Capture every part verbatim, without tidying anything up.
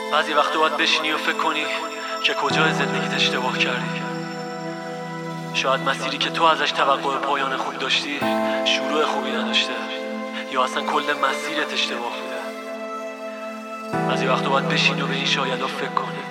بعضی وقتا باید بشینی و فکر کنی که کجای زندگیت اشتباه کردی. شاید مسیری که تو ازش توقع پایان خوب داشتی شروع خوبی نداشته، یا اصلا کل مسیرت اشتباه بوده. بعضی وقتا باید بشینی و به این شایدا فکر کنی.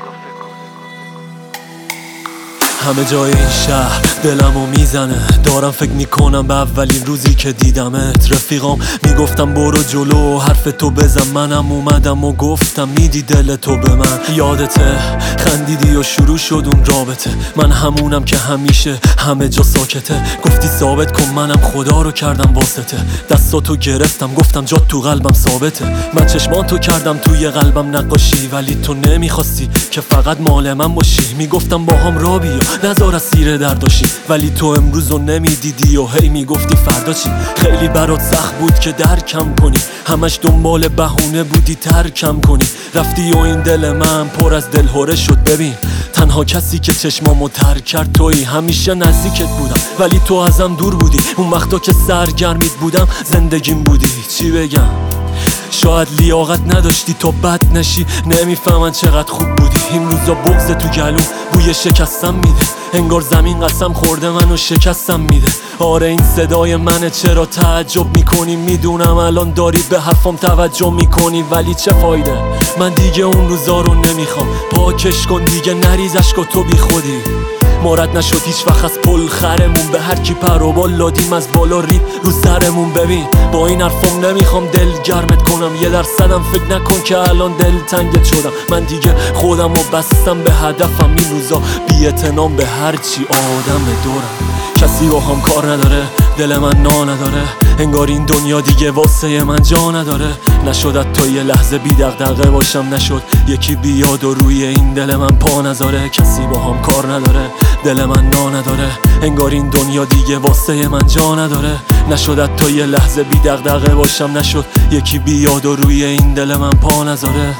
همه جای این شهر دلمو میزنه، دارم فکر میکنم به اولین روزی که دیدمت. رفیقام میگفتم برو جلو، حرف تو بزن، منم اومدم و گفتم میدی دل تو به من. یادته خندیدی و شروع شد اون رابطه، من همونم که همیشه همه جا ساکته. گفتی ثابت کن منم خدا رو کردم واسطه، دستاتو گرفتم گفتم جا تو قلبم ثابته. من چشماتو کردم توی قلبم نقاشی، ولی تو نمیخواستی که فقط مال من باشی. میگفتم با هم را بیا نزار اسیر درداشی، ولی تو امروز رو نمیدیدی و هی میگفتی فردا چی. خیلی برات سخت بود که درکم کنی، همش دنبال بهونه بودی ترکم کنی. رفتی و این دل من پر از دلهوره شد. ببین تنها کسی که چشمامو تر کرد تویی. همیشه نزدیکت بودم ولی تو ازم دور بودی، اون وقتا که سرگرمیت بودم زندگیم بودی. چی بگم، شاید لیاقت نداشتی تو بد نشی، نمیفهمن چقدر خوب بودی. این روزا بغض تو گلوم بوی شکستم میده، انگار زمین قسم خورده منو شکستم میده. آره این صدای منه، چرا تعجب میکنی؟ میدونم الان داری به حرفام توجه میکنی، ولی چه فایده؟ من دیگه اون روزا رو نمیخوام. پاکش کن دیگه نریز اشکا تو بی خودی. مرد نشد هیچ وقت از پل خرمون، به هر کی پر و بال لادیم از بالا رید رو سرمون. ببین با این حرفام نمیخوام دل گرمت کنم، یه درصدم فکر نکن که الان دل تنگت شدم. من دیگه خودم رو بستم به هدفم، این روزا بی اعتنام به هرچی آدم دورم. کسی با هم کار نداره، دل من نا نداره، انگار این دنیا دیگه واسه من جا نداره. نشد تا یه لحظه بی دغدغه باشم، نشد یکی بیاد و روی این دل من پا نذاره. کسی با هم کار نداره، دل من نا نداره، انگار این دنیا دیگه واسه من جا نداره. نشد تا یه لحظه بی دغدغه باشم، نشد یکی بیاد و روی این دل من پا نذاره.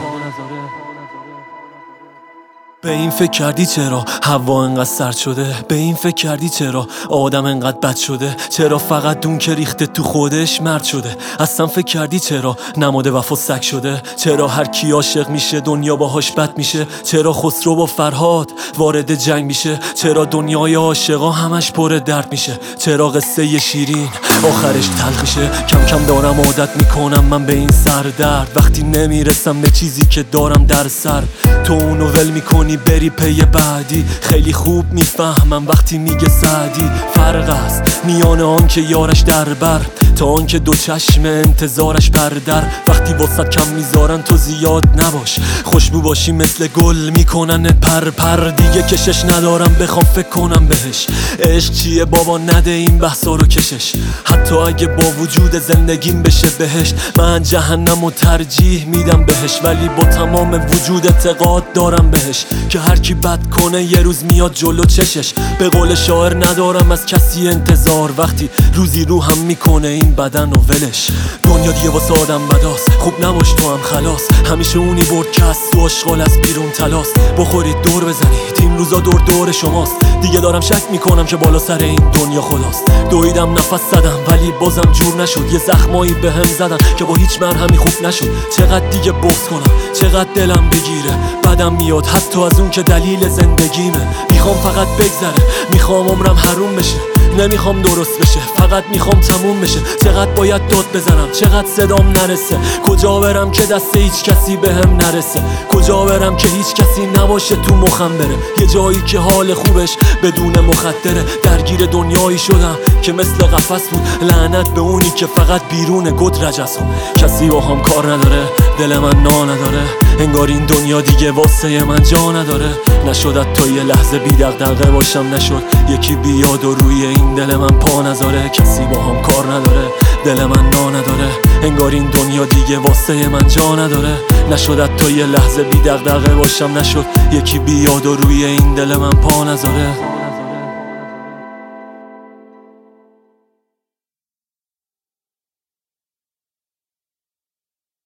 به این فکر کردی چرا هوا انقدر سرد شده؟ به این فکر کردی چرا آدم انقدر بد شده؟ چرا فقط دون که ریخته تو خودش مرد شده؟ اصلا فکر کردی چرا نماد وفا سگ شده؟ چرا هر کی عاشق میشه دنیا باهاش بد میشه؟ چرا خسرو با فرهاد وارد جنگ میشه؟ چرا دنیای عاشقا همش پر درد میشه؟ چرا قصه شیرین آخرش تلخ میشه؟ کم کم دارم عادت میکنم من به این سر درد، وقتی نمیرسم به چیزی که دارم در سر. تو اونو ول میکنی بری پی بعدی، خیلی خوب میفهمم وقتی میگه سعدی. فرق است میان آن که یارش در بر تا آن که دو چشم انتظارش پر در. وقتی واسط کم میذارن تو زیاد نباش، خوشبو باشی مثل گل میکنن پر پر. دیگه کشش ندارم بخوام فکر کنم بهش، عشق چیه بابا نده این بحثا رو کشش. حتی اگه با وجود زندگیم بشه بهشت، من جهنم و ترجیح میدم بهش. ولی با تمام وجود اعتقاد دارم بهش که هر کی بد کنه یه روز میاد جلو چشش. به قول شاعر ندارم از کسی انتظار، وقتی روزی رو هم میکنه این بدن و ولش. دنیا دیگه واسه آدم بداست، خوب نباش تو هم خلاص. همیشه اونی برد که از تو اشغال از بیرون تلاست. بخورید دور بزنید این روزا دور دور شماست. دیگه دارم شک میکنم که بالا سر این دنیا خداست. دویدم نفس زدم ولی بازم جور نشد، یه زخمایی به هم زدن که با هیچ مرهمی خوب نشد. چقدر دیگه بغض کنم، چقدر دلم بگیره، بدم میاد حتی از اون که دلیل زندگیمه. میخوام فقط بگذره، میخوام عمرم حروم بشه، نمیخوام درست بشه، فقط میخوام تموم بشه. چقدر باید داد بزنم، چقدر صدام نرسه، کجا برم که دست هیچ کسی به هم نرسه، کجا برم که هیچ کسی نباشه تو مخم بره. یه جایی که حال خوبش بدون مخدره. درگیر دنیایی شدم که مثل قفس بود، لعنت به اونی که فقط بیرون گدرج است. کسی با هم کار نداره، دل من نا نداره، انگار این دنیا دیگه واسه من جا نداره. نشد تا یه لحظه بی دغدغه باشم، نشد یکی بیاد و روی این دل من پا نذاره. کسی با هم کار نداره، دل من نا نداره، انگار این دنیا دیگه واسه من جا نداره. نشد تا یه لحظه بی دغدغه باشم، نشد یکی بیاد و روی این دل من پا نذاره.